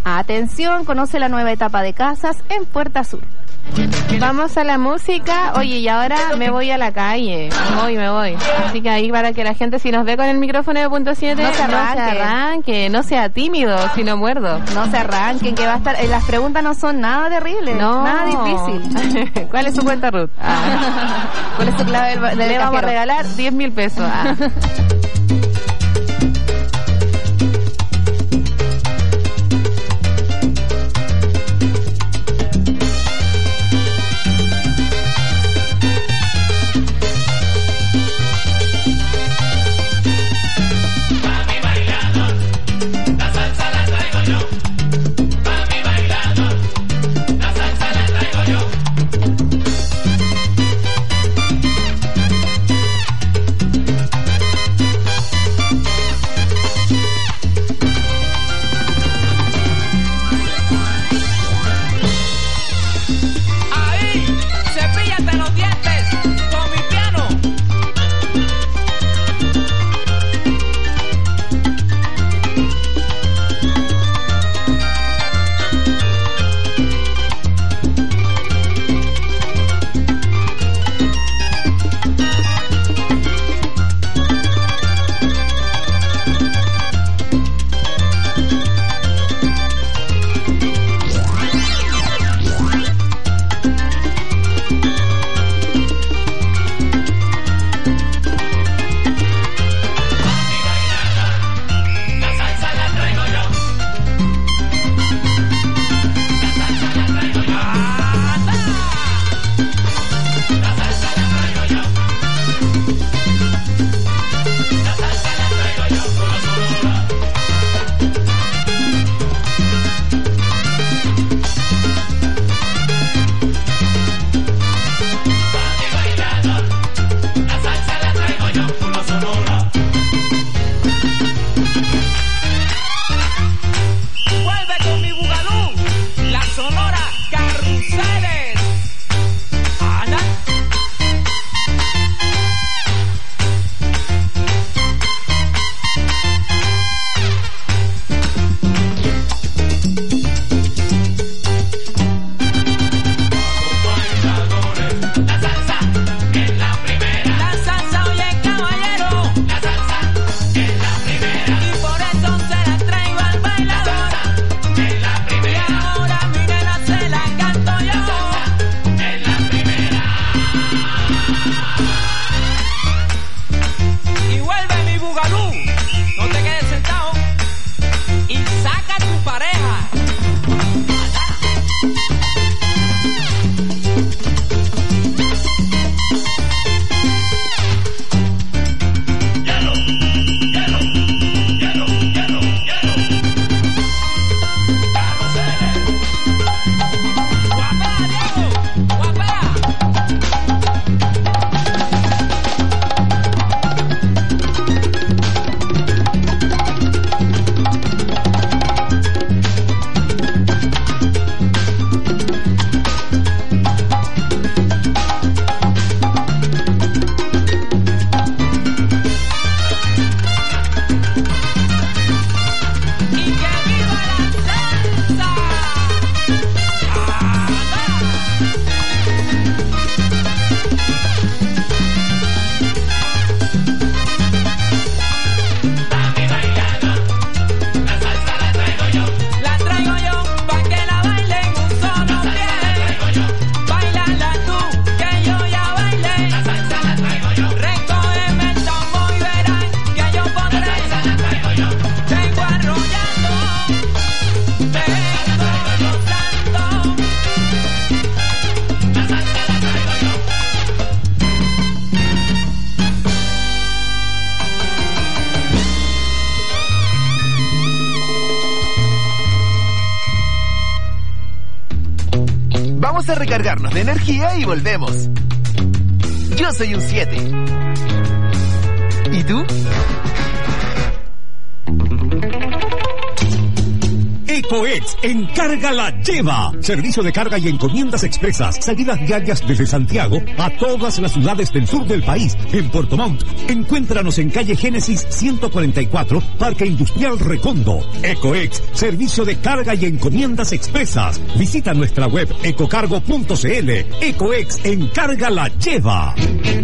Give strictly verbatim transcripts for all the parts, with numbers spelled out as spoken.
Atención, conoce la nueva etapa de casas en Puerta Sur. Vamos a la música. Oye, y ahora me voy a la calle. Me voy, me voy. Así que ahí para que la gente, si nos ve con el micrófono de punto siete, no se arranque, no, se arranque, no sea tímido, si no muerdo. No se arranquen, que va a estar... Eh, las preguntas no son nada terribles, no. Nada difícil. ¿Cuál es su cuenta, Ruth? Ah. ¿Cuál es su clave del, del Le vamos cajero? a regalar diez mil pesos. Ah. Vamos a recargarnos de energía y volvemos. Yo soy un siete. ¿Y tú? Ecoex Encarga la Lleva. Servicio de carga y encomiendas expresas. Salidas diarias desde Santiago a todas las ciudades del sur del país. En Puerto Montt. Encuéntranos en calle Génesis ciento cuarenta y cuatro, Parque Industrial Recondo. Ecoex, servicio de carga y encomiendas expresas. Visita nuestra web ecocargo punto cl. Ecoex Encarga la Lleva.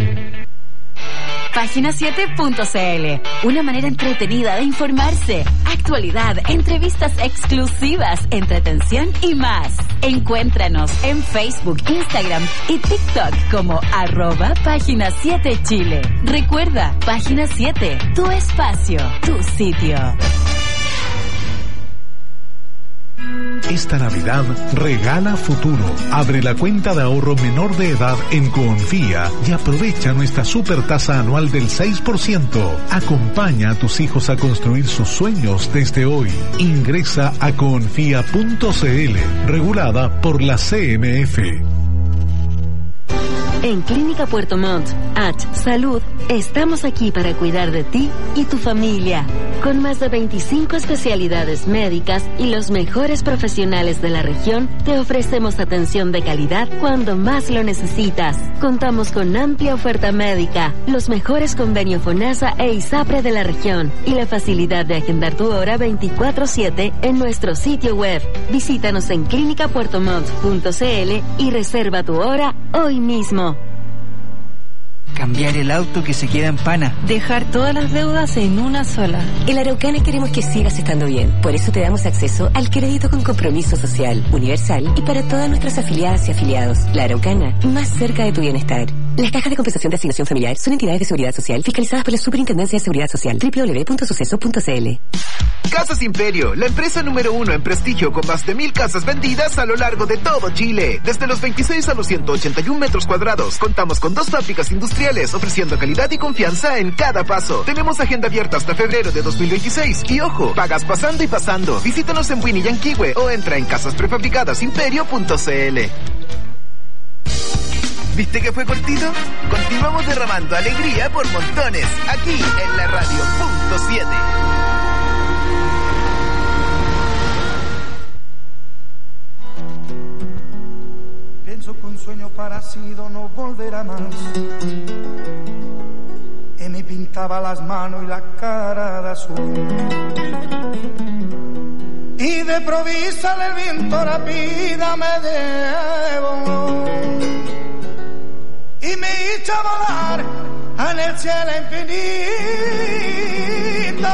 Página siete punto cl, una manera entretenida de informarse, actualidad, entrevistas exclusivas, entretención y más. Encuéntranos en Facebook, Instagram y TikTok como arroba Página siete Chile. Recuerda, Página siete, tu espacio, tu sitio. Esta Navidad regala futuro. Abre la cuenta de ahorro menor de edad en Coonfía y aprovecha nuestra super tasa anual del seis por ciento. Acompaña a tus hijos a construir sus sueños desde hoy. Ingresa a coonfía punto cl, regulada por la C M F. En Clínica Puerto Montt, H Salud, estamos aquí para cuidar de ti y tu familia. Con más de veinticinco especialidades médicas y los mejores profesionales de la región, te ofrecemos atención de calidad cuando más lo necesitas. Contamos con amplia oferta médica, los mejores convenios FONASA e ISAPRE de la región y la facilidad de agendar tu hora veinticuatro siete en nuestro sitio web. Visítanos en clínica puerto montt punto cl y reserva tu hora hoy mismo. Cambiar el auto que se queda en pana. Dejar todas las deudas en una sola. En Araucana queremos que sigas estando bien. Por eso te damos acceso al crédito con compromiso social, universal y para todas nuestras afiliadas y afiliados. La Araucana, más cerca de tu bienestar. Las cajas de compensación de asignación familiar son entidades de seguridad social fiscalizadas por la Superintendencia de Seguridad Social. doble u doble u doble u punto suceso punto cl. Casas Imperio, la empresa número uno en prestigio con más de mil casas vendidas a lo largo de todo Chile. Desde los veintiséis a los ciento ochenta y uno metros cuadrados, contamos con dos fábricas industriales ofreciendo calidad y confianza en cada paso. Tenemos agenda abierta hasta febrero de dos mil veintiséis y ojo, pagas pasando y pasando. Visítanos en Winnie Yanquihue o entra en casas prefabricadas imperio punto cl. ¿Viste que fue cortito? Continuamos derramando alegría por montones, aquí en la radio punto siete. Pienso que un sueño parecido no volverá más. Y me pintaba las manos y la cara de azul. Y de provisa el viento rápida me llevó. Y me hizo volar en el cielo infinito.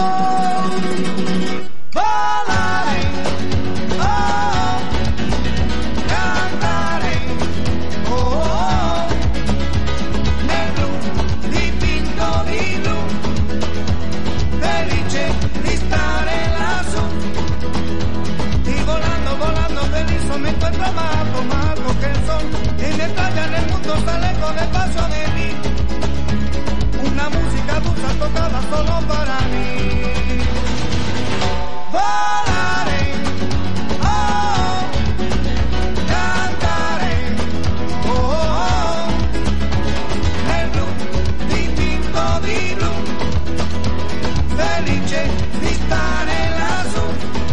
Volaré, oh, cantaré, oh, oh, negro dipinto di blu, felice di stare lassù. Y volando, volando feliz me encuentro amado, más que el sol. Y mientras ya en el mundo sale con el paso de mí, una música dulce tocada solo para mí. Volaré, oh, cantaré, oh, oh, nel blu dipinto di blu, felice di stare lassù.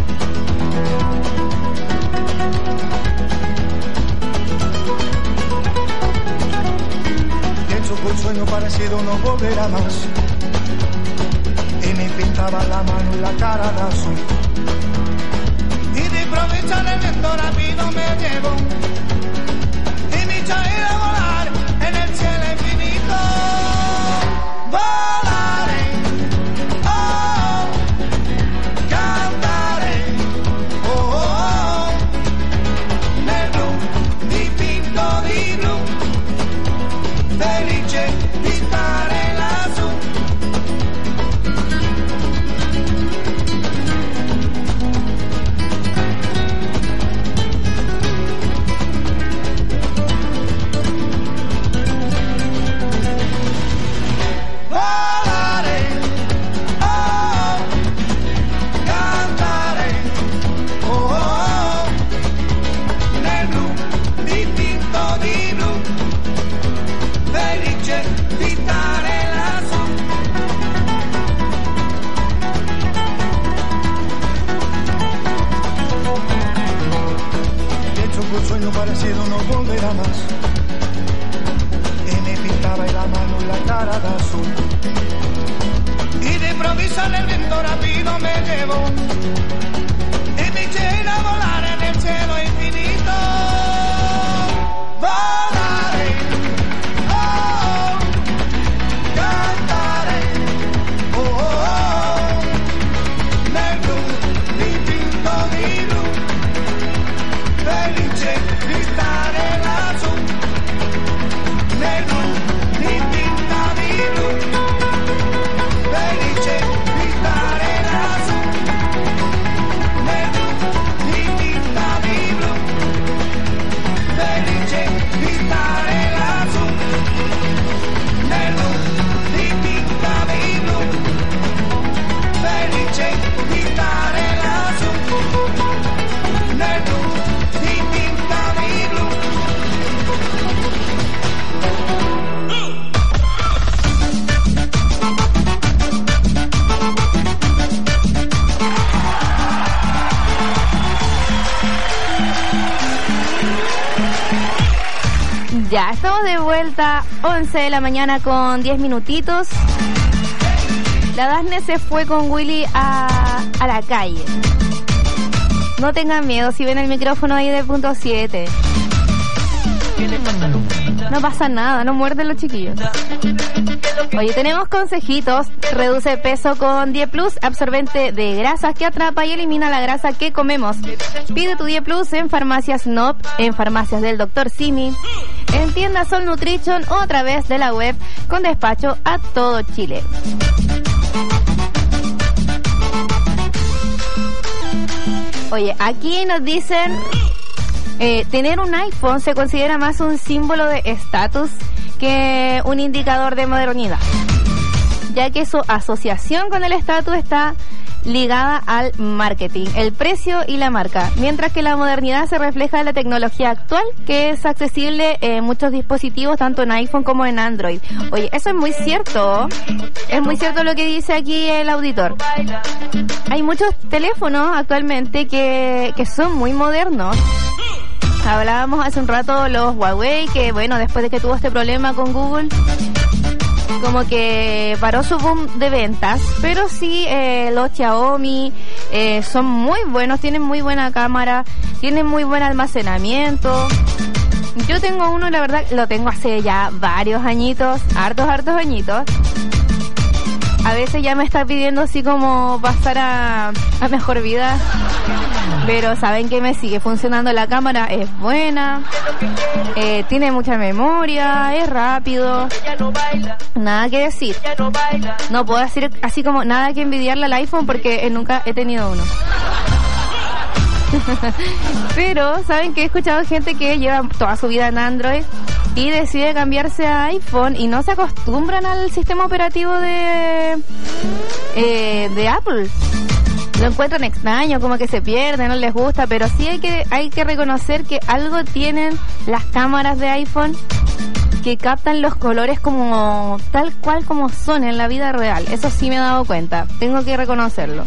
Un sueño parecido no volverá más. Y me pintaba la mano y la cara de azul. Y de improviso el viento rápido me llevó. Y me hizo ir a volar en el cielo infinito. Volaré, oh, cantaré, oh, oh, nel blu dipinto di blu, felice di stare lassù. más. Y me pintaba la mano y la cara de azul. Y de improviso el viento rápido me llevó. Y me eché a volar en el cielo infinito. Volaré, oh, cantaré, oh, oh, oh, nel blu, dipinto di blu, felice di stare lassù, nel blu, dipinto di blu, felice di stare lassù, nel blu, dipinto di blu, felice di stare lassù, nel blu, dipinto di blu, felice di stare lassù, nel blu, dipinto di blu. Ya, estamos de vuelta, once de la mañana con diez minutitos. La Dafne se fue con Willy a, a la calle. No tengan miedo si ven el micrófono ahí de punto siete. No pasa nada, no muerden los chiquillos. Oye, tenemos consejitos. Reduce peso con diez plus, absorbente de grasas que atrapa y elimina la grasa que comemos. Pide tu diez plus en farmacias N O P, en farmacias del doctor Simi, en tiendas Sol Nutrition o a través de la web con despacho a todo Chile. Oye, aquí nos dicen... Eh, tener un iPhone se considera más un símbolo de estatus que un indicador de modernidad, ya que su asociación con el estatus está ligada al marketing, el precio y la marca, mientras que la modernidad se refleja en la tecnología actual, que es accesible en muchos dispositivos, tanto en iPhone como en Android. Oye, eso es muy cierto, es muy cierto lo que dice aquí el auditor. Hay muchos teléfonos actualmente que, que son muy modernos. Hablábamos hace un rato los Huawei, que bueno, después de que tuvo este problema con Google, como que paró su boom de ventas, pero sí eh, los Xiaomi eh, son muy buenos, tienen muy buena cámara, tienen muy buen almacenamiento. Yo tengo uno, la verdad, lo tengo hace ya varios añitos, hartos, hartos añitos. A veces ya me está pidiendo así como pasar a, a mejor vida, pero saben que me sigue funcionando la cámara, es buena, eh, tiene mucha memoria, es rápido, nada que decir. No puedo decir así como nada que envidiarle al iPhone porque nunca he tenido uno. Pero saben que he escuchado gente que lleva toda su vida en Android y decide cambiarse a iPhone y no se acostumbran al sistema operativo de eh, de Apple. Lo encuentran extraño, como que se pierde, no les gusta, pero sí hay que hay que reconocer que algo tienen las cámaras de iPhone que captan los colores como tal cual como son en la vida real. Eso sí me he dado cuenta, tengo que reconocerlo.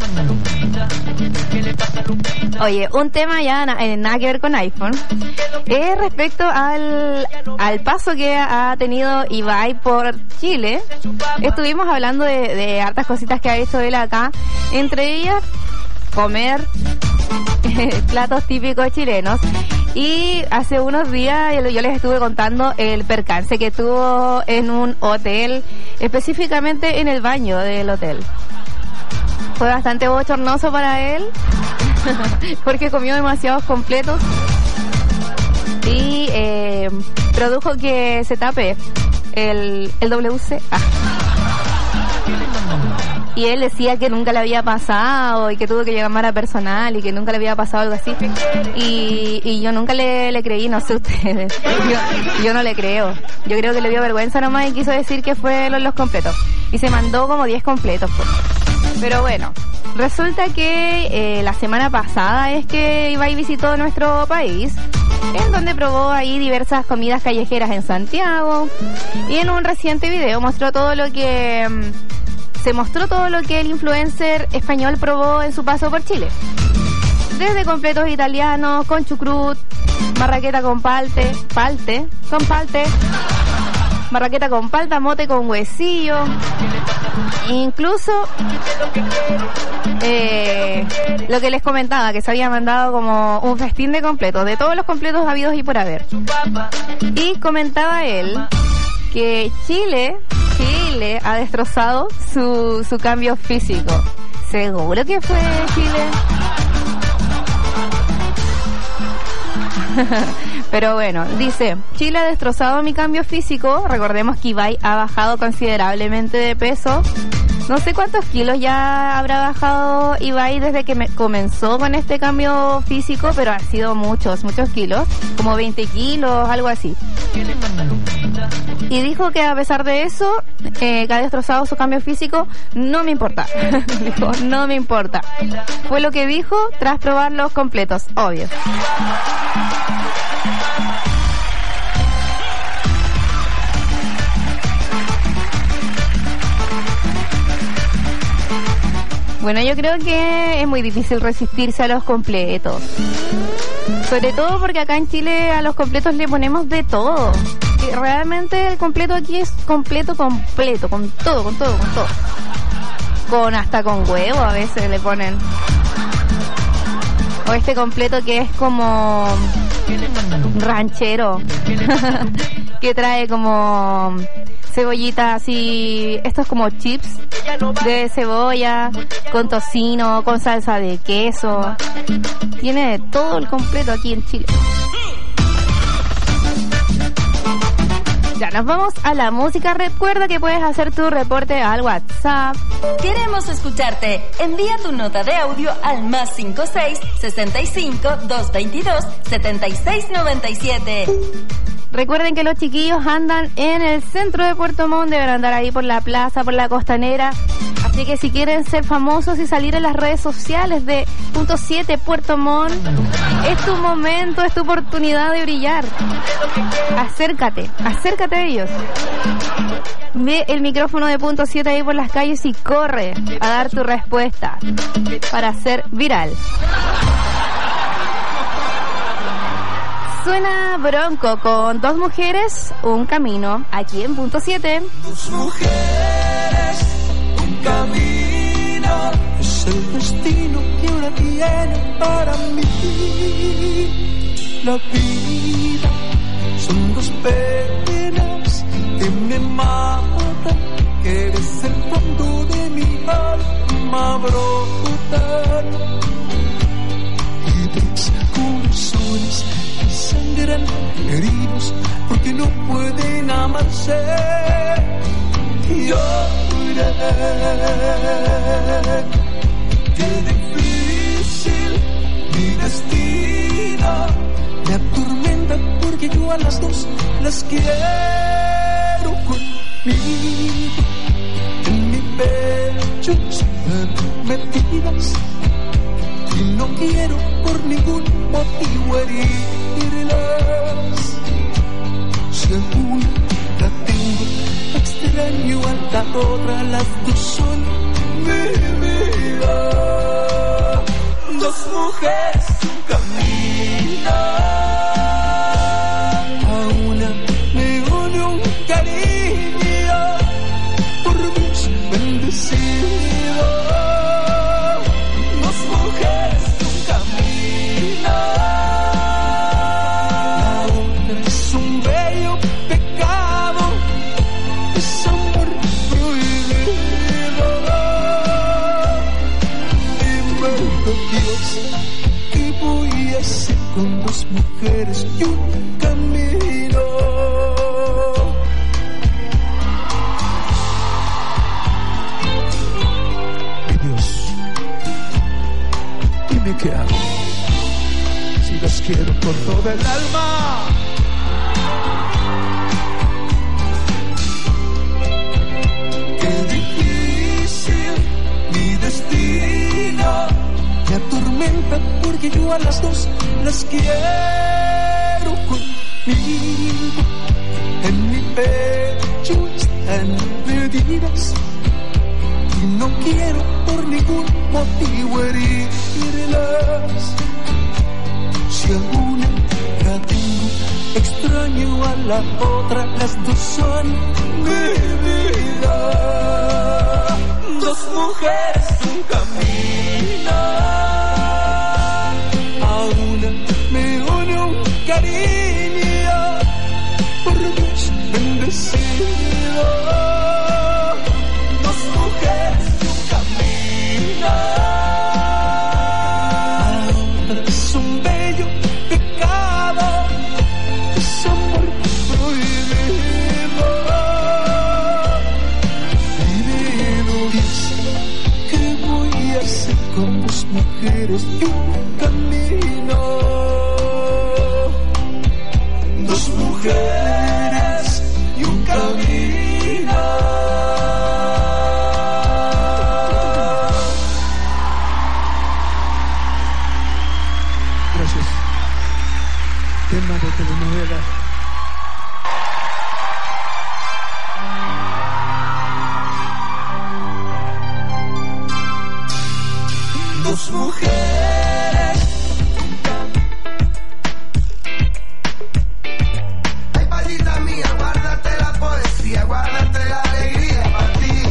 Oye, un tema ya na- eh, nada que ver con iPhone es respecto al, al paso que ha tenido Ibai por Chile. Estuvimos hablando de, de hartas cositas que ha hecho él acá, entre ellas comer platos típicos chilenos. Y hace unos días yo, yo les estuve contando el percance que tuvo en un hotel, específicamente en el baño del hotel. Fue bastante bochornoso para él porque comió demasiados completos y eh, produjo que se tape el, el W C. Ah. Y él decía que nunca le había pasado y que tuvo que llamar a personal y que nunca le había pasado algo así. Y, y yo nunca le, le creí, no sé ustedes. Yo, yo no le creo. Yo creo que le dio vergüenza nomás y quiso decir que fue los, los completos. Y se mandó como diez completos. Pues. Pero bueno, resulta que eh, la semana pasada es que Ibai visitó nuestro país, en donde probó ahí diversas comidas callejeras en Santiago. Y en un reciente video mostró todo lo que... Se mostró todo lo que el influencer español probó en su paso por Chile. Desde completos italianos, con chucrut, marraqueta con palte, palte, con palte, marraqueta con palta, mote con huesillo, incluso eh, lo que les comentaba, que se había mandado como un festín de completos, de todos los completos habidos y por haber. Y comentaba él que Chile, Chile ha destrozado su, su cambio físico. ¿Seguro que fue Chile? Pero bueno, dice, Chile ha destrozado mi cambio físico. Recordemos que Ibai ha bajado considerablemente de peso. No sé cuántos kilos ya habrá bajado Ibai desde que me comenzó con este cambio físico, pero han sido muchos, muchos kilos, como veinte kilos, algo así. Y dijo que a pesar de eso, eh, que ha destrozado su cambio físico, no me importa. Dijo, no me importa. Fue lo que dijo tras probar los completos, obvio. Bueno, yo creo que es muy difícil resistirse a los completos. Sobre todo porque acá en Chile a los completos le ponemos de todo. Y realmente el completo aquí es completo, completo, con todo, con todo, con todo. Con hasta con huevo a veces le ponen. O este completo que es como ranchero. Que trae como cebollita así, estos como chips de cebolla, con tocino, con salsa de queso. Tiene de todo el completo aquí en Chile. Ya nos vamos a la música. Recuerda que puedes hacer tu reporte al WhatsApp. Queremos escucharte. Envía tu nota de audio al más cinco seis, sesenta y cinco, doscientos veintidós, setenta y seis noventa y siete. Recuerden que los chiquillos andan en el centro de Puerto Montt, deben andar ahí por la plaza, por la costanera. Así que si quieren ser famosos y salir en las redes sociales de punto siete Puerto Montt, es tu momento, es tu oportunidad de brillar. Acércate, acércate a ellos. Ve el micrófono de punto siete ahí por las calles y corre a dar tu respuesta para ser viral. Suena Bronco con Dos Mujeres, Un Camino, aquí en punto siete. Dos mujeres, un camino, es el destino que ahora tiene para mí. La vida son dos penas que me matan, que eres el fondo de mi alma brotan. Y tres corazones sangran heridos porque no pueden amarse. Y ahora qué difícil mi destino, me atormenta porque yo a las dos las quiero conmigo. En mi pecho están metidas y no quiero por ningún motivo herirlas. Si alguna la tengo, extraño a la otra, las dos son mi vida. Dos mujeres, un camino, a una me une un cariño por Dios bendecido. Dos mujeres, un camino, la otra es un bello pecado, es amor prohibido. Dímelo, Dios, ¿qué voy a hacer con dos mujeres y un camino? ¿Qué hago? Si las quiero con toda el alma. Qué difícil mi destino, me atormenta porque yo a las dos las quiero conmigo. En mi pecho están perdidas y no quiero por ningún motivo herirlas. Si alguna la extraño a la otra, las dos son mi vida. Dos mujeres, un camino, a una me une un cariño, por Dios bendecido. Dos mujeres, un camino, ahora es un bello pecado, es amor prohibido. Prohibido es que voy a hacer con dos mujeres y un camino. Dos mujeres y un camino. Gracias. Tema de telenovela. Dos mujeres. Ay, palita mía, guárdate la poesía, guárdate la alegría para ti.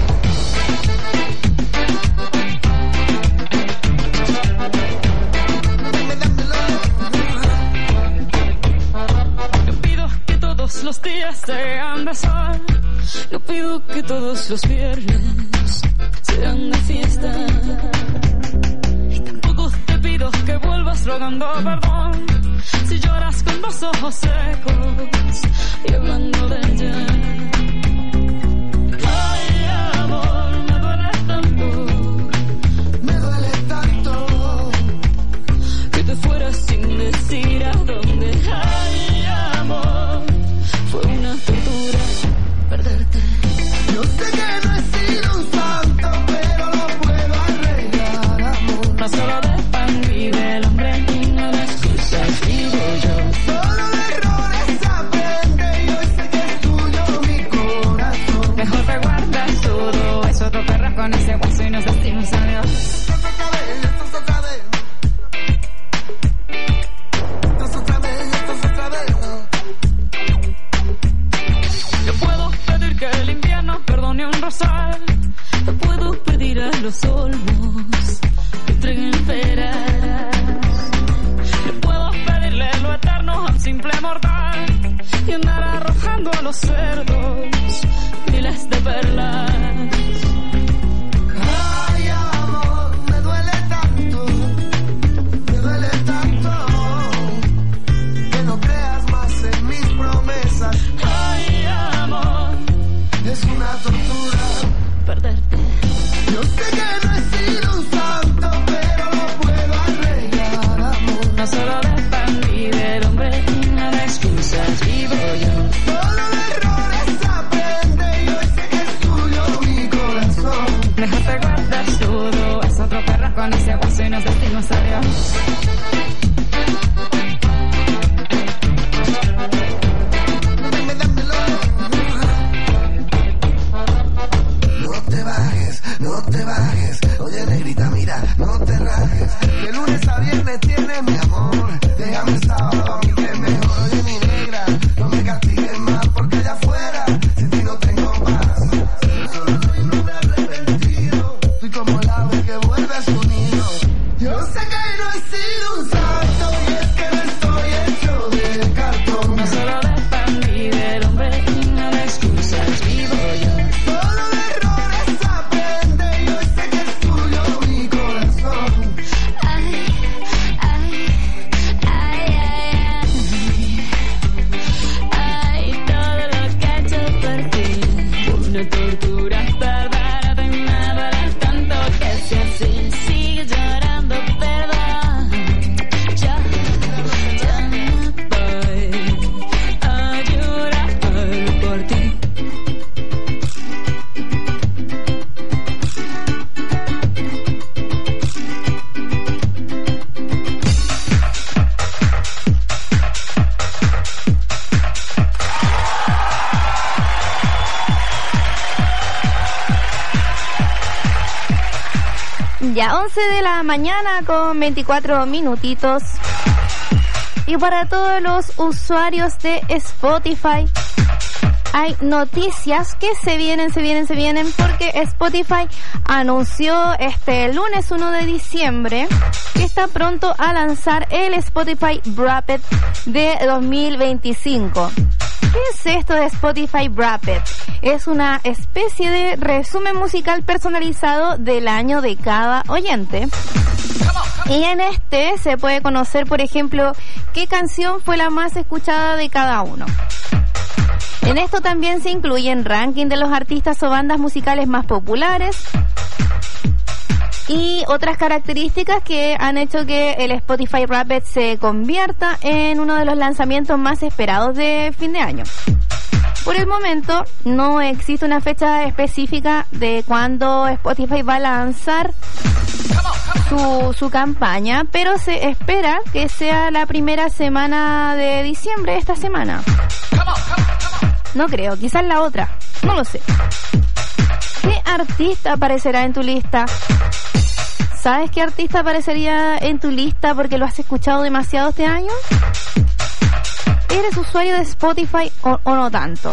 No pido que todos los días sean de sol, no pido que todos los viernes sean de fiesta. Que vuelvas rogando perdón si lloras con los ojos secos y hablando de ella. Ay, amor, me duele tanto, me duele tanto que te fueras sin decir a dónde. Ay, amor, fue una tortura perderte. Yo sé que no he sido un santo, pero lo puedo arreglar, amor. No solo de del hombre y no de excusas vivo yo. Solo de errores aprende y hoy sé que es tuyo mi corazón. Mejor te guardas todo eso, te perras con ese guaso y nos decimos adiós. Esto es otra vez, esto es otra vez. Esto es otra vez, esto es otra vez. Yo puedo pedir que el invierno perdone un rosal. Yo puedo pedir a los olmos que entreguen peras. Simple mortal y andar arrojando a los cerdos miles de perlas. Ay, amor, me duele tanto, me duele tanto que no creas más en mis promesas. Ay, amor, es una tortura perderte. Yo sé que no he sido un santo, pero lo puedo arreglar, amor. No solo de del hombre no de excusas vivo yo. Solo de errores aprende y hoy sé que es tuyo mi corazón. Mejor te guardas todo, es otro perro con ese guaso y nos decimos adiós. Dame, dámelo. No te bajes, no te bajes. Oye, negrita, mira, no te rajes. De lunes a viernes tienes mi amor. Déjame el sábado, a mí que mejor. Oye, mi negra, no me castigues más porque allá afuera sin ti no tengo paz. Yo solo soy un hombre arrepentido, soy como el ave que vuelve a su nido. Yo sé que no he sido un santo y es que no estoy hecho de cartón. No solo de pan y del hombre y no de excusas vivo yo. Solo de errores aprende y hoy sé que es tuyo mi corazón. Ay, ay. Una tortura perderte y me duele tanto que si así sigue llorando perdón. Yo, yo no voy a llorar por ti. Ya once de la mañana con veinticuatro minutitos. Y para todos los usuarios de Spotify, hay noticias que se vienen, se vienen, se vienen, porque Spotify anunció este lunes uno de diciembre que está pronto a lanzar el Spotify Wrapped de dos mil veinticinco. ¿Qué es esto de Spotify Wrapped? Es una especie de resumen musical personalizado del año de cada oyente. Y en este se puede conocer, por ejemplo, qué canción fue la más escuchada de cada uno. En esto también se incluyen ranking de los artistas o bandas musicales más populares y otras características que han hecho que el Spotify Wrapped se convierta en uno de los lanzamientos más esperados de fin de año. Por el momento no existe una fecha específica de cuándo Spotify va a lanzar su, su campaña, pero se espera que sea la primera semana de diciembre, esta semana. No creo, quizás la otra, no lo sé. ¿Qué artista aparecerá en tu lista? ¿Sabes qué artista aparecería en tu lista porque lo has escuchado demasiado este año? ¿Eres usuario de Spotify o, o no tanto?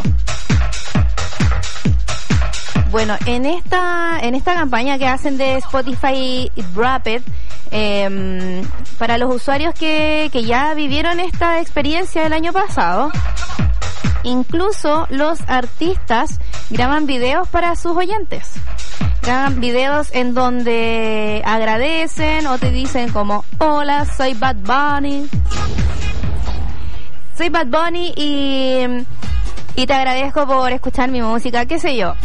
Bueno, en esta en esta campaña que hacen de Spotify Wrapped, eh, para los usuarios que, que ya vivieron esta experiencia el año pasado, incluso los artistas graban videos para sus oyentes. Graban videos en donde agradecen o te dicen como: hola, soy Bad Bunny. Soy Bad Bunny y, y te agradezco por escuchar mi música, qué sé yo.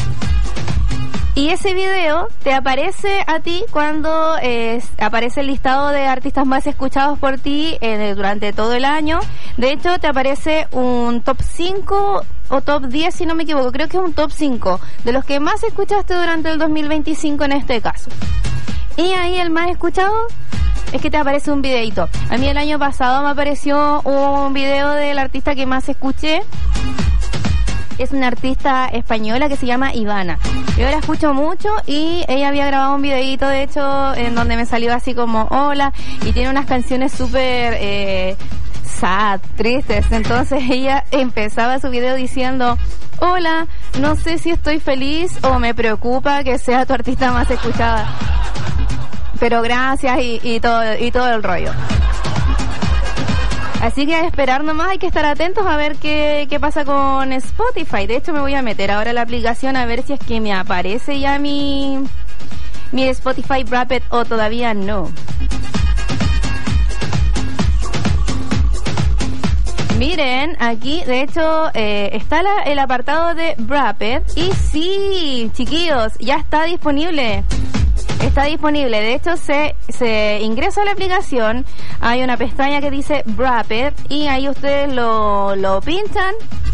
Y ese video te aparece a ti cuando eh, aparece el listado de artistas más escuchados por ti eh, durante todo el año. De hecho, te aparece un top cinco o top diez, si no me equivoco. Creo que es un top cinco de los que más escuchaste durante el dos mil veinticinco en este caso. Y ahí el más escuchado es que te aparece un videito. A mí el año pasado me apareció un video del artista que más escuché. Es una artista española que se llama Ivana. Yo la escucho mucho y ella había grabado un videito, de hecho, en donde me salió así como hola, y tiene unas canciones súper eh, sad, tristes. Entonces ella empezaba su video diciendo: hola, no sé si estoy feliz o me preocupa que sea tu artista más escuchada, pero gracias y, y todo y todo el rollo. Así que a esperar nomás, hay que estar atentos a ver qué, qué pasa con Spotify. De hecho, me voy a meter ahora a la aplicación a ver si es que me aparece ya mi, mi Spotify Wrapped o todavía no. Miren, aquí de hecho eh, está la, el apartado de Wrapped y sí, chiquillos, ya está disponible. Está disponible, de hecho se, se ingresa a la aplicación, hay una pestaña que dice Wrapped y ahí ustedes lo, lo pinchan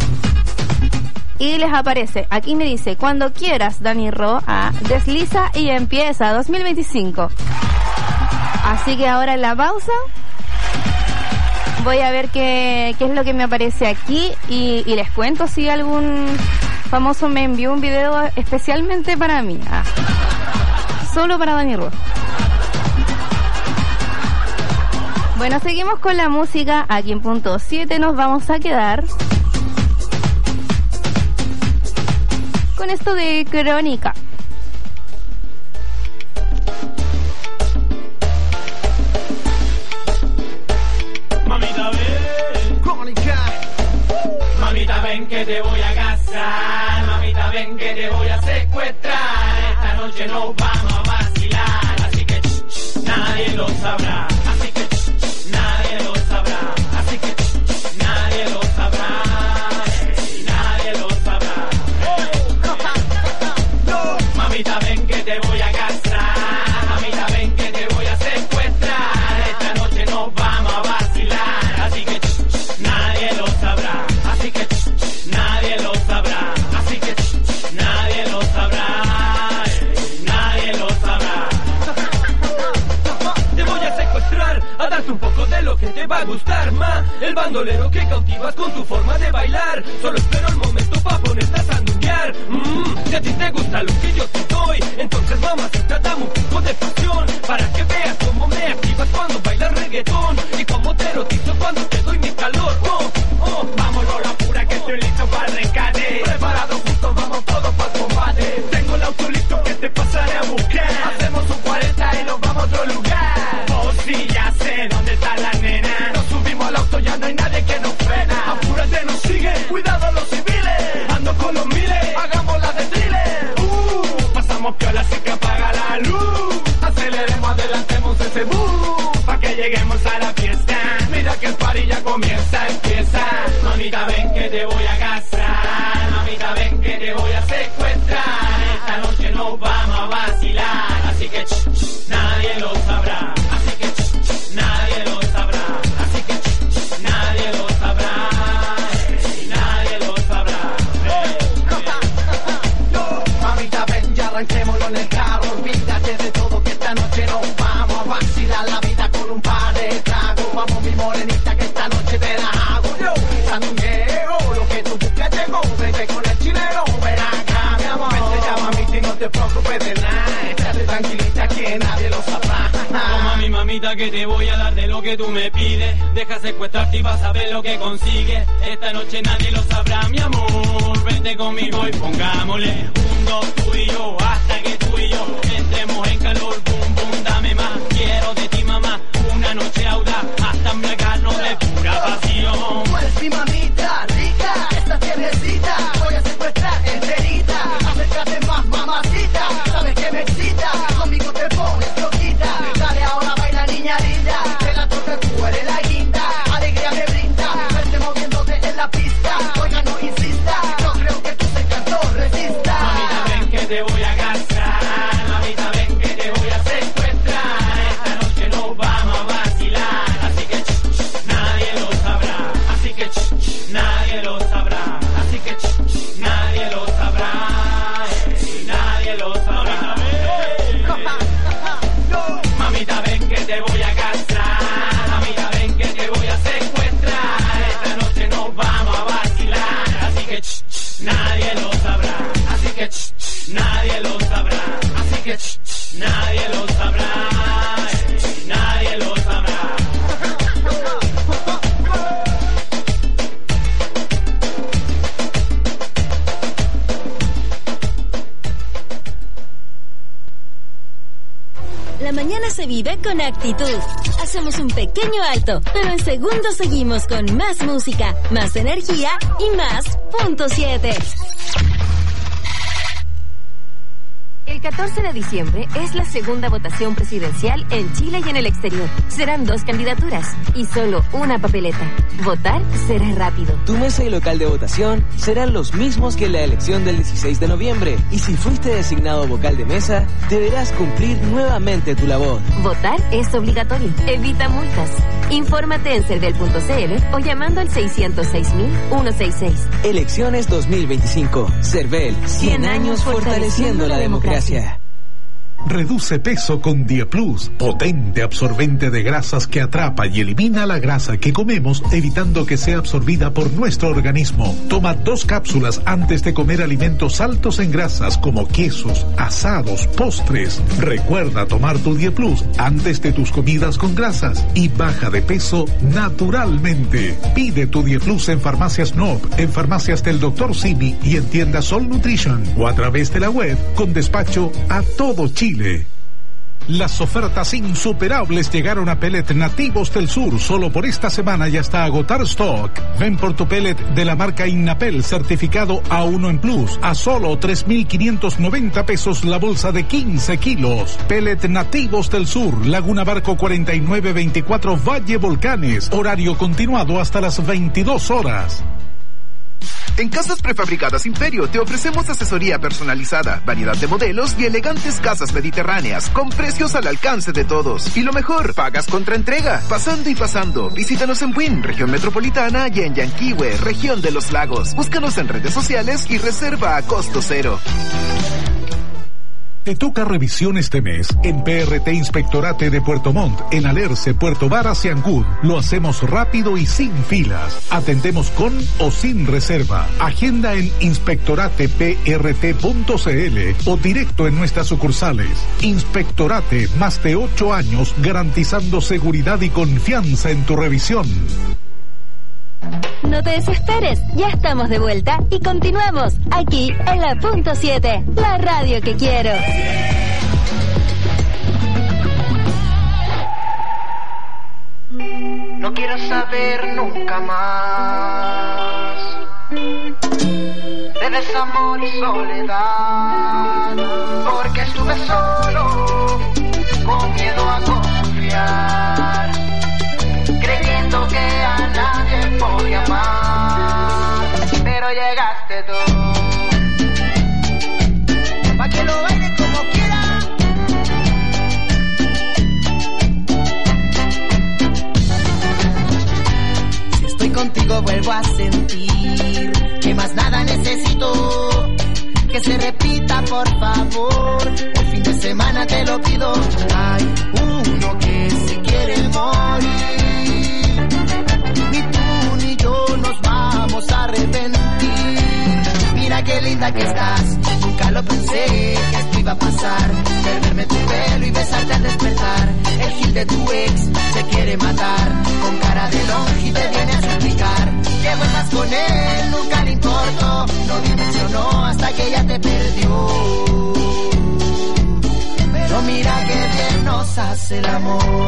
y les aparece, aquí me dice: cuando quieras, Dani Ro, ah, desliza y empieza dos mil veinticinco. Así que ahora en la pausa voy a ver qué, qué es lo que me aparece aquí y, y les cuento si algún famoso me envió un video especialmente para mí. Ah. Solo para Dani Ross. Bueno, seguimos con la música. Aquí en punto siete nos vamos a quedar con esto de Crónica. Mamita ven, Crónica. Mamita ven que te voy a casar. Mamita ven que te voy a secuestrar. Esta noche nos vamos a vacilar, así que ch, ch, nadie lo sabrá, así que ch, ch, nadie lo sabrá, así que ch, ch, nadie lo sabrá, hey, nadie lo sabrá. Oh. Mamita ven que te voy a casar, mamita ven que te voy a secuestrar, esta noche nos vamos a vacilar, así que ch, ch, nadie lo sabrá, así que ch, ch, nadie lo sabrá, así que ch, ch, nadie lo sabrá. A darte un poco de lo que te va a gustar, ma. El bandolero que cautivas con tu forma de bailar. Solo espero el momento pa' ponerte a sandunguear. Mmm, si a ti te gusta lo que yo te doy, entonces mamacita, dame un poco de pasión, para que veas cómo me activas cuando bailas reggaetón y cómo te erotizo cuando así que apaga la luz. Aceleremos, adelantemos ese bus, pa' que lleguemos a la fiesta. Mira que el party ya comienza, empieza. Mamita, ven que te voy a casar. Mamita, ven que te voy a secuestrar. Esta noche nos vamos a vacilar. Así que ch, ch, nadie lo sabrá. Así que ch, ch, nadie lo sabrá. Así que ch, ch, nadie lo sabrá. Hey, nadie lo sabrá. Hey, hey. Mamita, ven, ya arranquémoslo en el carro. Olvídate de todo que esta noche nos vamos a vacilar la vida con un par de tragos. Vamos, mi morenita, que esta noche te la hago yo. Sandungueo, lo que tú buscas llegó. Vete con el chileno, ven acá, mi amor. Vente ya, mamita, y no te preocupes de nada. Estate tranquilita que nadie lo sabrá. Toma mi mamita que te voy a dar de lo que tú me pides. Deja secuestrarte y vas a ver lo que consigues. Esta noche nadie lo sabrá, mi amor. Vente conmigo y pongámosle un, dos, tú y yo, hasta que tú y yo entremos en calor. Boom, boom, dame más, quiero de ti, mamá. Una noche audaz hasta embriagarnos de pura pasión. Tú eres mi mamita rica, esta tiernecita voy a secuestrar enterita. Acércate más, mamacita, sabes que me excita. Conmigo te pones loquita. Dale ahora, baila niña linda. De la torta tú eres la guinda. Alegría me brinda, verte moviéndote en la pista. Oiga, no insista, no creo que tú se canto resista. Mamita, ven que te voy a casar. Mamita, ven que te voy a secuestrar. Esta noche nos vamos a vacilar. Así que ch, ch, nadie lo sabrá. Así que ch, ch, nadie lo sabrá. Así que ch, ch, nadie lo sabrá. Hey, nadie lo sabrá. Mamita, ven que te voy a casar. Mamita, ven que te voy a secuestrar. Esta noche nos vamos a vacilar. Así que ch, ch, nadie lo sabrá. Así que ch, ch, nadie lo sabrá. Así que ch, ch, nadie lo sabrá. Hey, nadie lo sabrá. La mañana se vive con actitud. Hacemos un pequeño alto, pero en segundos seguimos con más música, más energía y más punto siete. El catorce de diciembre es la segunda votación presidencial en Chile y en el exterior. Serán dos candidaturas y solo una papeleta. Votar será rápido. Tu mesa y local de votación serán los mismos que en la elección del dieciséis de noviembre. Y si fuiste designado vocal de mesa, deberás cumplir nuevamente tu labor. Votar es obligatorio. Evita multas. Infórmate en cervel punto c l o llamando al seiscientos seis mil ciento sesenta y seis. Elecciones dos mil veinticinco. Cervel, cien años fortaleciendo la democracia. Reduce peso con Dieplus, potente absorbente de grasas que atrapa y elimina la grasa que comemos, evitando que sea absorbida por nuestro organismo. Toma dos cápsulas antes de comer alimentos altos en grasas como quesos, asados, postres. Recuerda tomar tu Dieplus antes de tus comidas con grasas y baja de peso naturalmente. Pide tu Dieplus en Farmacias N O P, en Farmacias del doctor Simi y en tiendas Sol Nutrition o a través de la web con despacho a todo Chile. Las ofertas insuperables llegaron a Pellet Nativos del Sur solo por esta semana y hasta agotar stock. Ven por tu pellet de la marca Innapel certificado A uno en Plus a solo tres mil quinientos noventa pesos la bolsa de quince kilos. Pellet Nativos del Sur, Laguna Barco cuarenta y nueve veinticuatro Valle Volcanes. Horario continuado hasta las veintidós horas. En Casas Prefabricadas Imperio te ofrecemos asesoría personalizada, variedad de modelos y elegantes casas mediterráneas con precios al alcance de todos. Y lo mejor, pagas contra entrega. Pasando y pasando, visítanos en Buin, región metropolitana, y en Yanquihue, región de los lagos. Búscanos en redes sociales y reserva a costo cero. Te toca revisión este mes en P R T Inspectorate de Puerto Montt, en Alerce, Puerto Varas y Ancud. Lo hacemos rápido y sin filas. Atendemos con o sin reserva. Agenda en inspectorate p r t punto c l o directo en nuestras sucursales. Inspectorate, más de ocho años garantizando seguridad y confianza en tu revisión. No te desesperes, ya estamos de vuelta y continuamos aquí en la punto siete, la radio que quiero. No quiero saber nunca más de desamor y soledad, porque estuve solo, con miedo a confiar, creyendo que a nadie podía amar, pero llegaste tú, pa' que lo baile como quiera. Si estoy contigo vuelvo a sentir que más nada necesito, que se repita por favor, el fin de semana te lo pido. Hay uno que se quiere morir, ni tú ni yo nos vamos a arrepentir. Mira qué linda que estás, nunca lo pensé que esto iba a pasar, perderme tu pelo y besarte al despertar. El gil de tu ex se quiere matar, con cara de longe te viene a suplicar que vuelvas con él, nunca le importó, no dimensionó hasta que ella te perdió. Pero mira que bien nos hace el amor.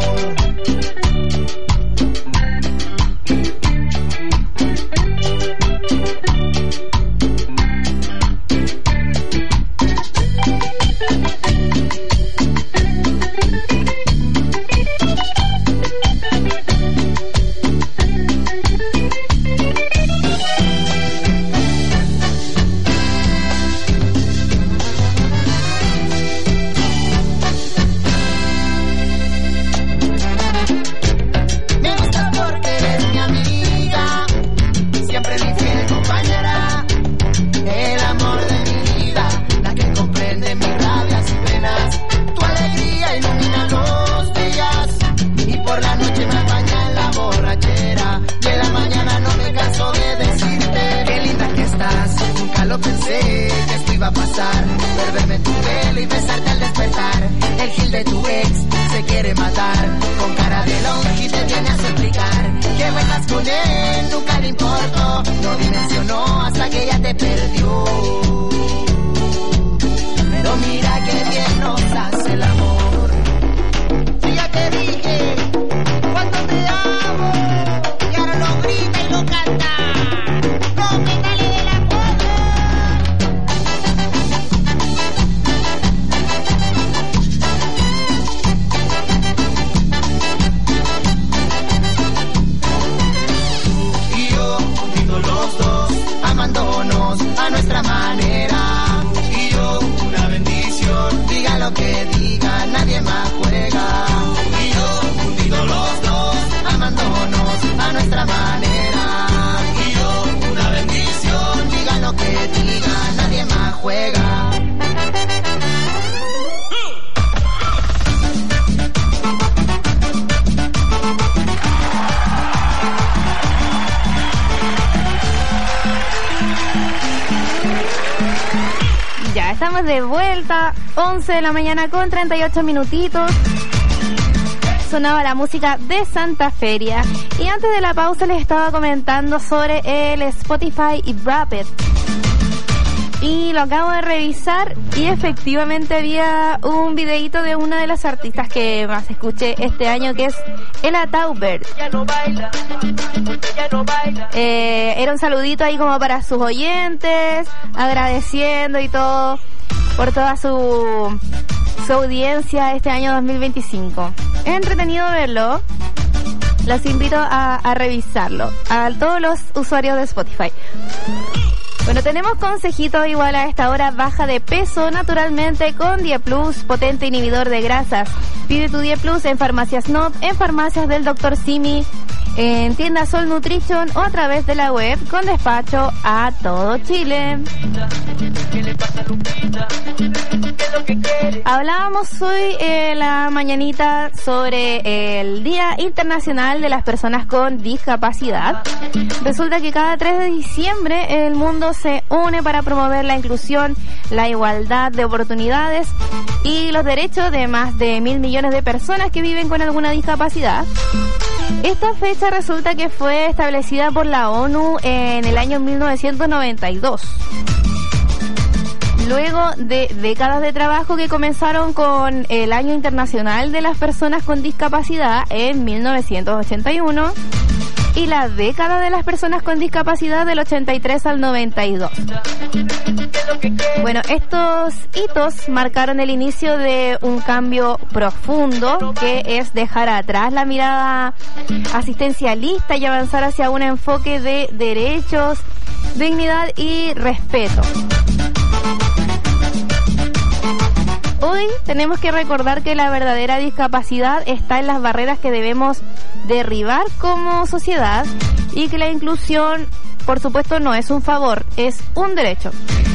De vuelta, once de la mañana con treinta y ocho minutitos. Sonaba la música de Santa Feria. Y antes de la pausa les estaba comentando sobre el Spotify Wrapped. Y lo acabo de revisar y efectivamente había un videíto de una de las artistas que más escuché este año, que es Ella Taubert. Eh, era un saludito ahí como para sus oyentes, agradeciendo y todo por toda su, su audiencia este año dos mil veinticinco. Es entretenido verlo. Los invito a, a revisarlo a todos los usuarios de Spotify. Bueno, tenemos consejito igual a esta hora. Baja de peso naturalmente con Dieplus, potente inhibidor de grasas. Pide tu Dieplus en Farmacias Not, en farmacias del doctor Simi, en tienda Sol Nutrition o a través de la web con despacho a todo Chile. Hablábamos hoy en la mañanita sobre el Día Internacional de las Personas con Discapacidad. Resulta que cada tres de diciembre el mundo se une para promover la inclusión, la igualdad de oportunidades y los derechos de más de mil millones de personas que viven con alguna discapacidad. Esta fecha resulta que fue establecida por la ONU en el año mil novecientos noventa y dos. Luego de décadas de trabajo que comenzaron con el Año Internacional de las Personas con Discapacidad en mil novecientos ochenta y uno y la década de las personas con discapacidad del ochenta y tres al noventa y dos. Bueno, estos hitos marcaron el inicio de un cambio profundo, que es dejar atrás la mirada asistencialista y avanzar hacia un enfoque de derechos, dignidad y respeto. Hoy tenemos que recordar que la verdadera discapacidad está en las barreras que debemos derribar como sociedad, y que la inclusión, por supuesto, no es un favor, es un derecho.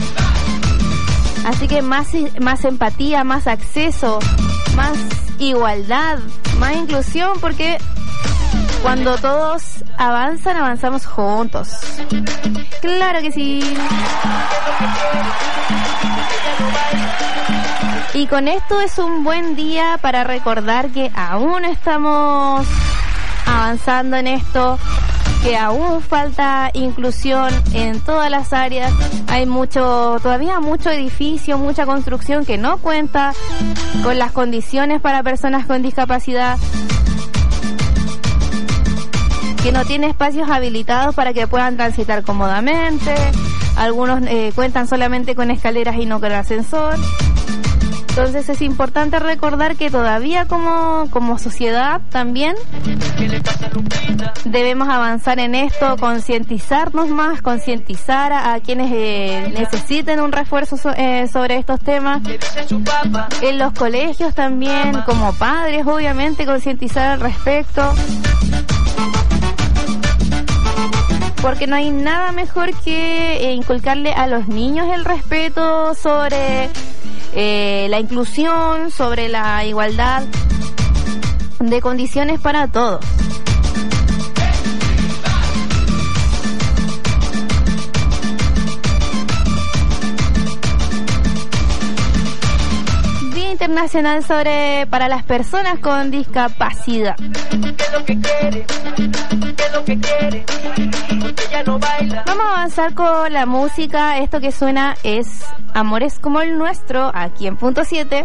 Así que más, más empatía, más acceso, más igualdad, más inclusión, porque cuando todos avanzan, avanzamos juntos. Claro que sí. Y con esto es un buen día para recordar que aún estamos avanzando en esto, que aún falta inclusión en todas las áreas. Hay mucho, todavía mucho edificio, mucha construcción que no cuenta con las condiciones para personas con discapacidad, que no tiene espacios habilitados para que puedan transitar cómodamente. Algunos eh, cuentan solamente con escaleras y no con ascensor. Entonces es importante recordar que todavía como, como sociedad también debemos avanzar en esto, concientizarnos más, concientizar a, a quienes eh, necesiten un refuerzo so, eh, sobre estos temas. En los colegios también, como padres, obviamente, concientizar al respecto. Porque no hay nada mejor que eh, inculcarle a los niños el respeto sobre eh, la inclusión, sobre la igualdad de condiciones para todos. Día Internacional sobre para las personas con discapacidad. Vamos a avanzar con la música. Esto que suena es Amores como el nuestro, aquí en Punto siete.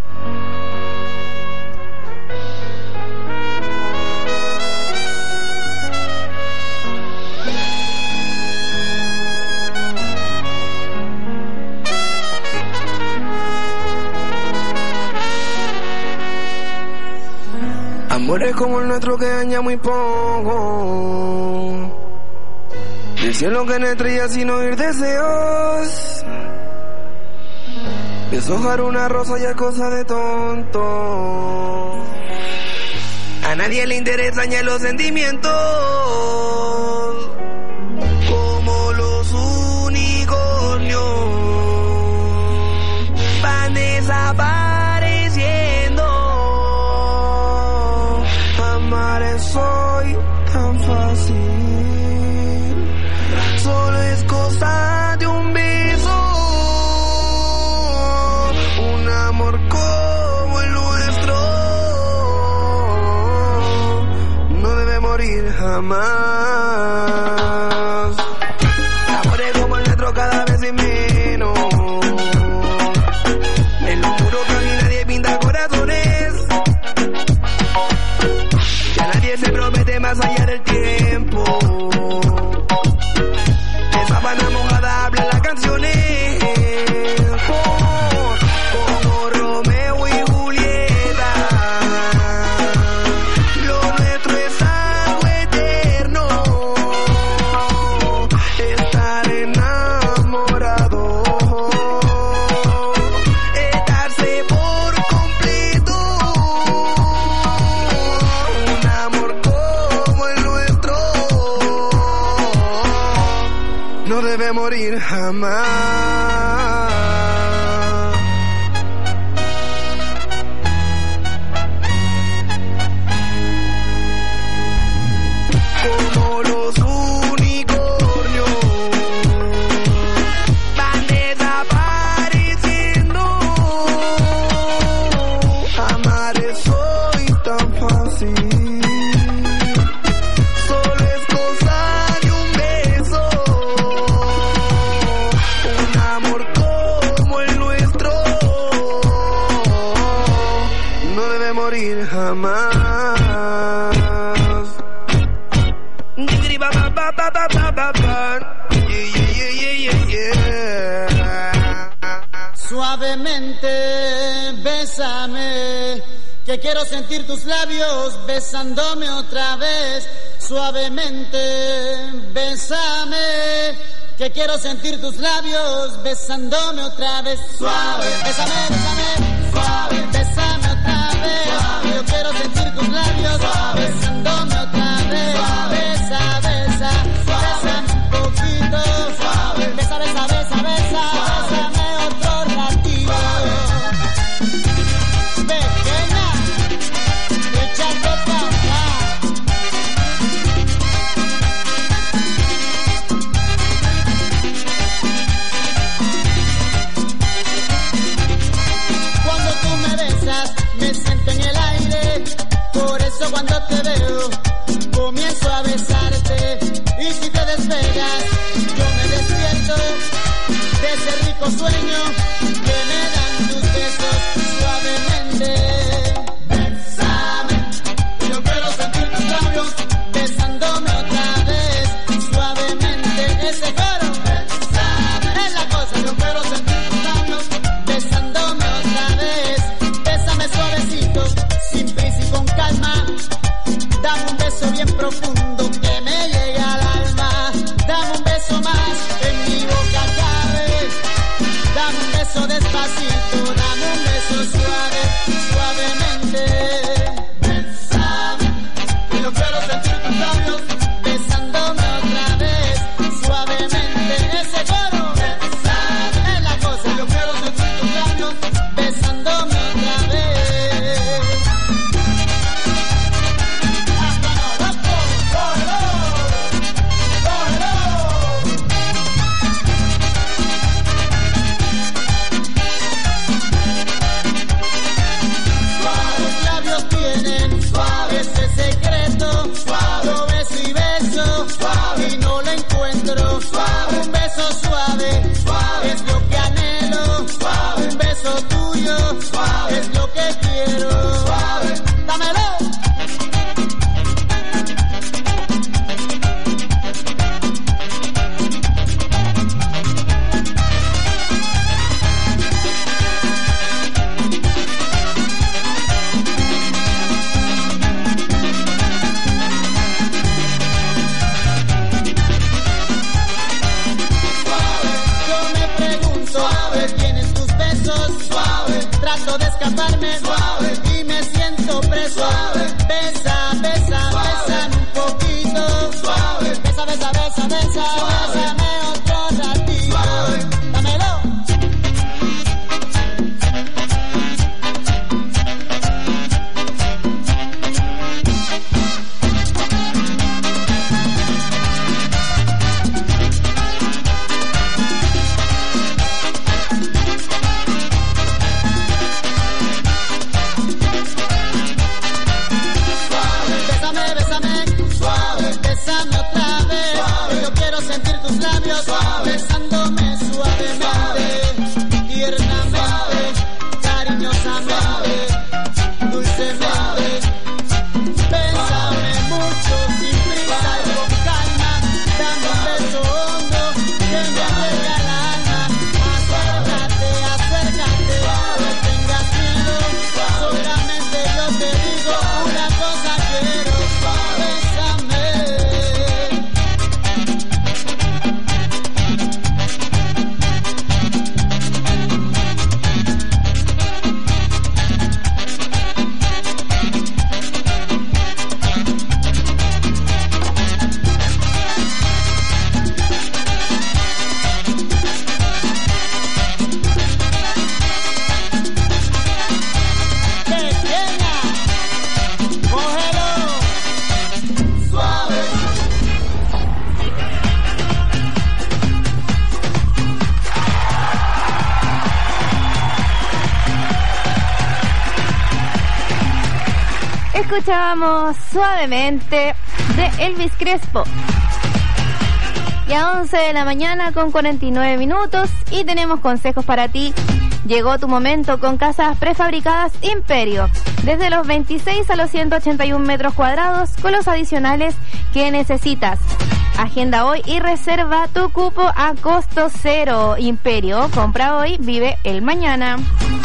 Amores como el nuestro que daña muy poco, del cielo que no estrella sin oír deseos, deshojar una rosa ya es cosa de tonto, a nadie le interesan ya los sentimientos, como los unicornios van desapareciendo. Amar soy tan fácil, solo es cosa de un beso, un amor como el nuestro no debe morir jamás. Amores como el nuestro cada vez es menos, en lo puro que ni nadie pinta corazones, ya nadie se promete más allá del tiempo. De sábana mojada hablan las canciones, como Romeo y Julieta. Lo nuestro es algo eterno, estar enamorado, estarse por completo. Un amor como el nuestro no debe morir jamás. Como los unicornios van desapareciendo. Amar es hoy tan fácil, solo es cosa de un beso, un amor como el nuestro no debe morir jamás. Ba, ba, ba, ba, ba, ba, ba. Yeah, yeah, yeah, yeah, yeah, yeah. Suavemente, bésame, que quiero sentir tus labios besándome otra vez. Suavemente, bésame, que quiero sentir tus labios besándome otra vez. Suave, bésame, bésame, suave, bésame otra vez. Suave, yo quiero sentir tus labios suave, besándome otra vez. Suave, besa, besa, bésame un poquito. Suave, besa, besa, besa, besa, bésame otro ratito. Pequeña, échate pa' acá. Cuando tú me besas, me siento en el aire. Por eso cuando te veo, comienzo a besarte. Y si te despegas, yo me despierto de ese rico sueño que me dan tus besos suavemente. Bésame, yo quiero sentir tus labios besándome otra vez suavemente. Ese coro, bésame, es la cosa. Yo quiero sentir tus labios besándome otra vez. Bésame suavecito, sin prisa y con calma. Dame un beso bien profundo que me llegue al alma. Dame un beso más, en mi boca cabe. Dame un beso despacito, dame un beso suave, suavemente. Bésame, que yo quiero sentir tus labios besándome otra vez, suavemente. Ese coro, bésame, es la cosa. Yo quiero sentir tus labios besándome otra vez. Tus labios tienen suave ese secreto, suave. Lo beso y beso, suave. Y no lo encuentro, suave. Un beso suave, suave. Es lo que anhelo, suave. Un beso tuyo, suave. Es lo que quiero, suave. Dámelo. Yo me pregunto, suave, ¿tienes tus besos? Suave, trato de escaparme, suave, y me siento preso. Suave, besa, besa, bésame un poquito. Suave, besa, besa, besa, besa, bésame otro ratito. Suave, dámelo. Bésame, bésame, suave, bésame otra vez. Suave, yo quiero sentir tus labios suave, besándome suavemente, tiernamente, cariñosamente, dulcemente. Bésame mucho, sin prisa y con calma. Dame un beso hondo que me llegue al alma. Acércate, acércate, no tengas miedo. Solamente yo te digo una cosa quiero. Bésame. Pequeña, cógelo suave. Escuchábamos Suavemente de Elvis Crespo. Y a once de la mañana con cuarenta y nueve minutos y tenemos consejos para ti. Llegó tu momento con casas prefabricadas Imperio. Desde los veintiséis a los ciento ochenta y uno metros cuadrados con los adicionales que necesitas. Agenda hoy y reserva tu cupo a costo cero. Imperio, compra hoy, vive el mañana.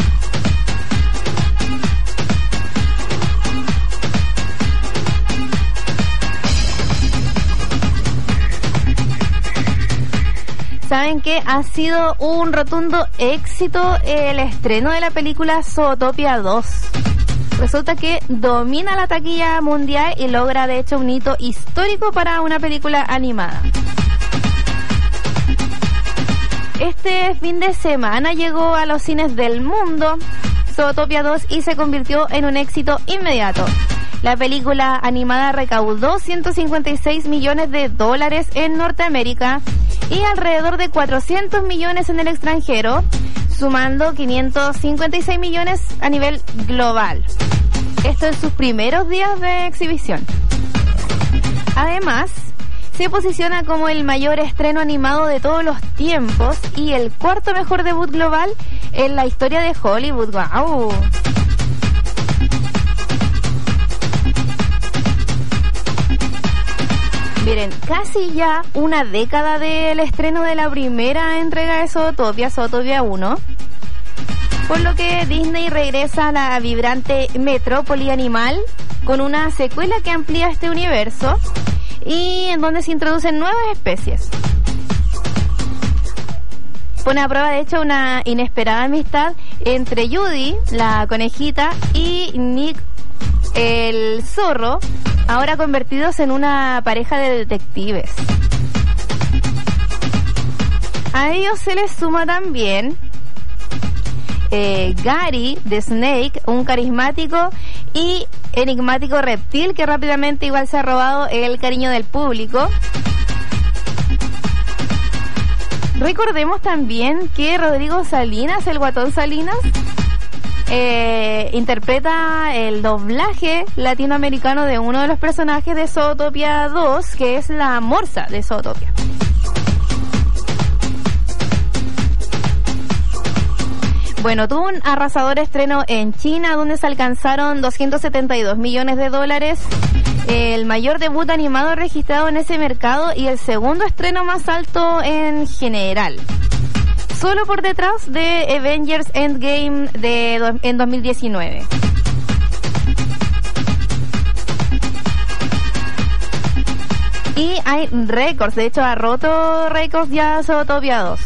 ¿Saben qué? Ha sido un rotundo éxito el estreno de la película Zootopia dos. Resulta que domina la taquilla mundial y logra de hecho un hito histórico para una película animada. Este fin de semana llegó a los cines del mundo Zootopia dos y se convirtió en un éxito inmediato. La película animada recaudó ciento cincuenta y seis millones de dólares en Norteamérica y alrededor de cuatrocientos millones en el extranjero, sumando quinientos cincuenta y seis millones a nivel global. Esto en sus primeros días de exhibición. Además, se posiciona como el mayor estreno animado de todos los tiempos y el cuarto mejor debut global en la historia de Hollywood. ¡Wow! Miren, casi ya una década del estreno de la primera entrega de Zootopia, Zootopia uno, por lo que Disney regresa a la vibrante metrópoli animal con una secuela que amplía este universo y en donde se introducen nuevas especies. Pone a prueba de hecho una inesperada amistad entre Judy, la conejita, y Nick, el zorro, ahora convertidos en una pareja de detectives. A ellos se les suma también eh, Gary de Snake, un carismático y enigmático reptil que rápidamente igual se ha robado el cariño del público. Recordemos también que Rodrigo Salinas, el guatón Salinas, Eh, interpreta el doblaje latinoamericano de uno de los personajes de Zootopia dos, que es la morsa de Zootopia. Bueno, tuvo un arrasador estreno en China, donde se alcanzaron doscientos setenta y dos millones de dólares, el mayor debut animado registrado en ese mercado y el segundo estreno más alto en general, solo por detrás de Avengers Endgame de do, en dos mil diecinueve. Y hay récords, de hecho ha roto récords ya Zootopia dos.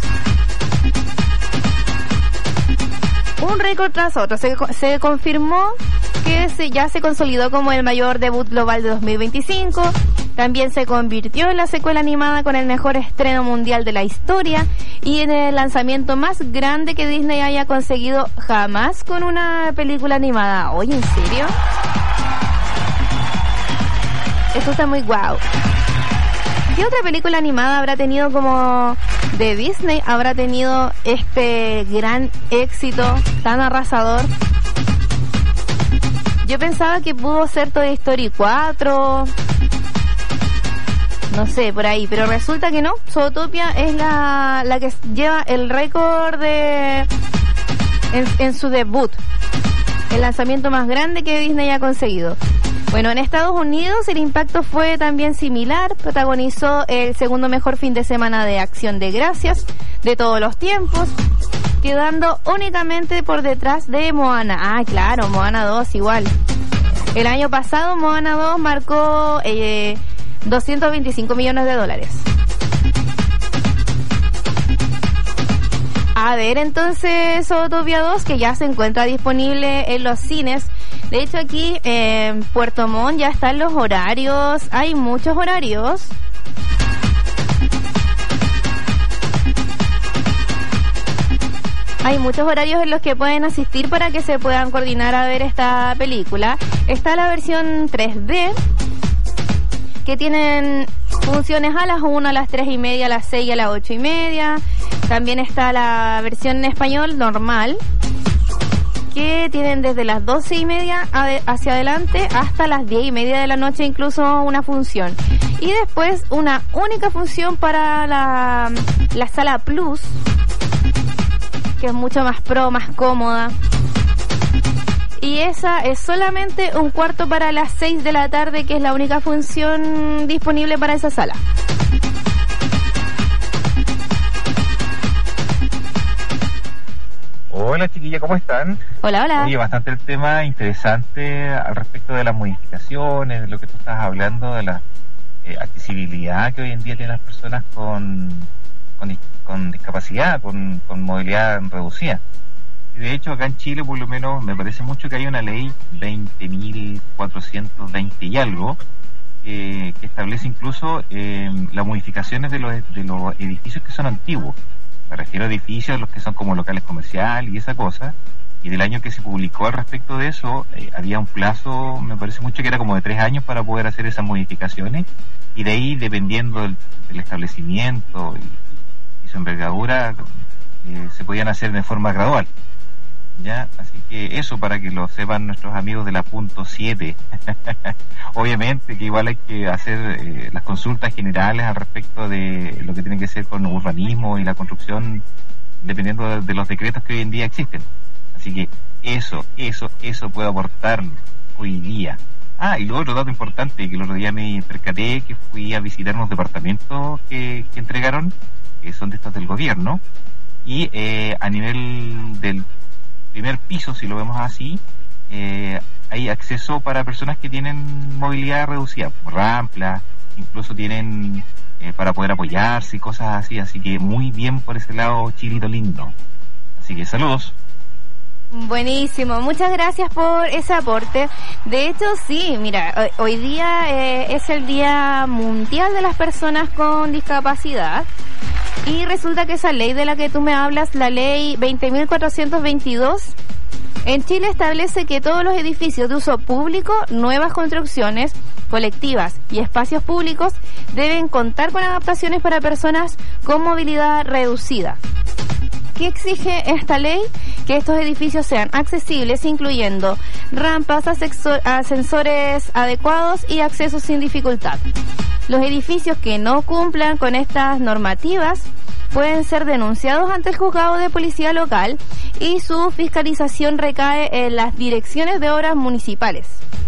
Un récord tras otro. Se, se confirmó que se, ya se consolidó como el mayor debut global de dos mil veinticinco. También se convirtió en la secuela animada con el mejor estreno mundial de la historia y en el lanzamiento más grande que Disney haya conseguido jamás con una película animada. Oye, ¿en serio? Esto está muy guau. ¿Qué otra película animada habrá tenido como de Disney? ¿Habrá tenido este gran éxito tan arrasador? Yo pensaba que pudo ser Toy Story cuatro... no sé, por ahí, pero resulta que no. Zootopia es la, la que lleva el récord de en, en su debut, el lanzamiento más grande que Disney ha conseguido. Bueno, en Estados Unidos el impacto fue también similar. Protagonizó el segundo mejor fin de semana de Acción de Gracias de todos los tiempos, quedando únicamente por detrás de Moana. Ah, claro, Moana dos igual. El año pasado Moana dos marcó eh, doscientos veinticinco millones de dólares. A ver, entonces Zootopia dos, que ya se encuentra disponible en los cines. De hecho, aquí en Puerto Montt ya están los horarios. Hay muchos horarios. Hay muchos horarios en los que pueden asistir para que se puedan coordinar a ver esta película. Está la versión tres D, que tienen funciones a las una, a las tres y media, a las seis y a las ocho y media. También está la versión en español normal, que tienen desde las doce y media hacia adelante hasta las diez y media de la noche, incluso una función. Y después una única función para la, la sala Plus, que es mucho más pro, más cómoda. Y esa es solamente un cuarto para las seis de la tarde, que es la única función disponible para esa sala. Hola chiquilla, ¿cómo están? Hola, hola. Oye, bastante el tema interesante al respecto de las modificaciones, de lo que tú estás hablando, de la eh, accesibilidad que hoy en día tienen las personas con, con, con discapacidad, con, con movilidad reducida. Y de hecho acá en Chile por lo menos me parece mucho que hay una ley veinte mil cuatrocientos veinte y algo que, que establece incluso eh, las modificaciones de los, de los edificios que son antiguos. Me refiero a edificios los que son como locales comerciales y esa cosa, y del año que se publicó al respecto de eso, eh, había un plazo, me parece mucho que era como de tres años para poder hacer esas modificaciones, y de ahí, dependiendo del, del establecimiento y, y su envergadura, eh, se podían hacer de forma gradual. ¿Ya? Así que eso para que lo sepan nuestros amigos de la punto siete. Obviamente que igual hay que hacer eh, las consultas generales al respecto de lo que tiene que ser con urbanismo y la construcción, dependiendo de, de los decretos que hoy en día existen. Así que eso, eso, eso puede aportar hoy día. Ah, y luego otro dato importante, que el otro día me percaté que fui a visitar unos departamentos que, que entregaron, que son de estos del gobierno, y eh, a nivel del primer piso, si lo vemos así, eh, hay acceso para personas que tienen movilidad reducida, rampla, incluso tienen eh, para poder apoyarse y cosas así, así que muy bien por ese lado, Chilito lindo. Así que saludos. Buenísimo, muchas gracias por ese aporte. De hecho, sí, mira, hoy, hoy día eh, es el Día Mundial de las Personas con Discapacidad, y resulta que esa ley de la que tú me hablas, la ley veinte mil cuatrocientos veintidós, en Chile establece que todos los edificios de uso público, nuevas construcciones, colectivas y espacios públicos deben contar con adaptaciones para personas con movilidad reducida. ¿Qué exige esta ley? Que estos edificios sean accesibles, incluyendo rampas, ascensores adecuados y accesos sin dificultad. Los edificios que no cumplan con estas normativas pueden ser denunciados ante el juzgado de policía local, y su fiscalización recae en las direcciones de obras municipales.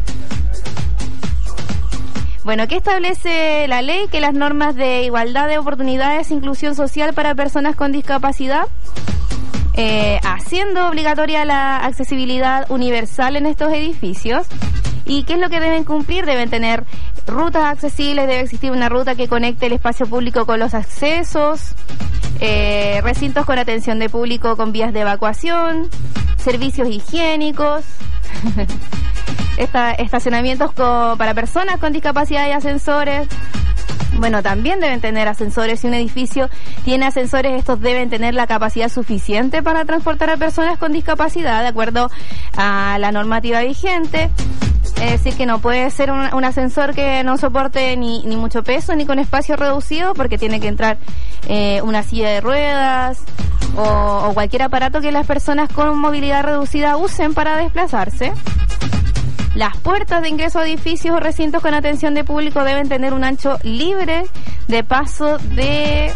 Bueno, ¿qué establece la ley? Que las normas de igualdad de oportunidades e inclusión social para personas con discapacidad, eh, haciendo obligatoria la accesibilidad universal en estos edificios. ¿Y qué es lo que deben cumplir? Deben tener rutas accesibles, debe existir una ruta que conecte el espacio público con los accesos, eh, recintos con atención de público con vías de evacuación, servicios higiénicos, esta, estacionamientos con, para personas con discapacidad y ascensores. Bueno, también deben tener ascensores. Si un edificio tiene ascensores, estos deben tener la capacidad suficiente para transportar a personas con discapacidad, de acuerdo a la normativa vigente. Es decir, que no puede ser un, un ascensor que no soporte ni, ni mucho peso, ni con espacio reducido, porque tiene que entrar eh, una silla de ruedas o, o cualquier aparato que las personas con movilidad reducida usen para desplazarse. Las puertas de ingreso a edificios o recintos con atención de público deben tener un ancho libre de paso de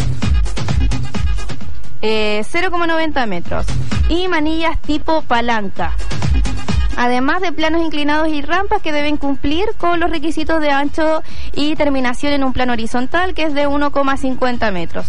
eh, cero coma noventa metros y manillas tipo palanca, además de planos inclinados y rampas que deben cumplir con los requisitos de ancho y terminación en un plano horizontal, que es de uno coma cincuenta metros.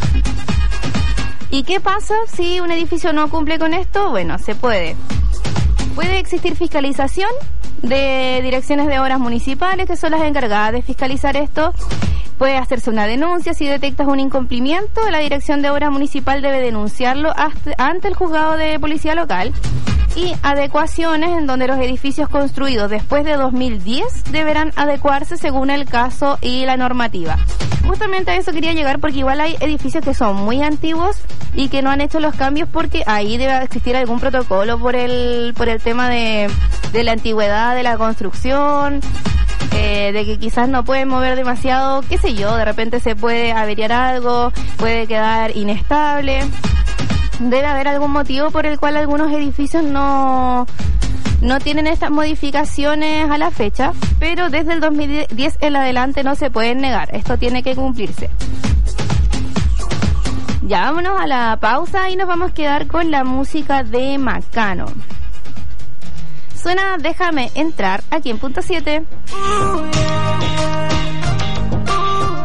¿Y qué pasa si un edificio no cumple con esto? Bueno, se puede. Puede existir fiscalización de direcciones de obras municipales, que son las encargadas de fiscalizar esto. Puede hacerse una denuncia. Si detectas un incumplimiento, la dirección de obra municipal debe denunciarlo hasta, ante el juzgado de policía local. Y adecuaciones, en donde los edificios construidos después de dos mil diez deberán adecuarse según el caso y la normativa. Justamente a eso quería llegar, porque igual hay edificios que son muy antiguos y que no han hecho los cambios, porque ahí debe existir algún protocolo por el por el tema de, de la antigüedad de la construcción, eh, de que quizás no pueden mover demasiado, qué sé yo, de repente se puede averiar algo, puede quedar inestable. Debe haber algún motivo por el cual algunos edificios no, no tienen estas modificaciones a la fecha, pero desde el dos mil diez en adelante no se pueden negar. Esto tiene que cumplirse. Ya vámonos a la pausa y nos vamos a quedar con la música de Macano. Suena Déjame Entrar aquí en Punto siete.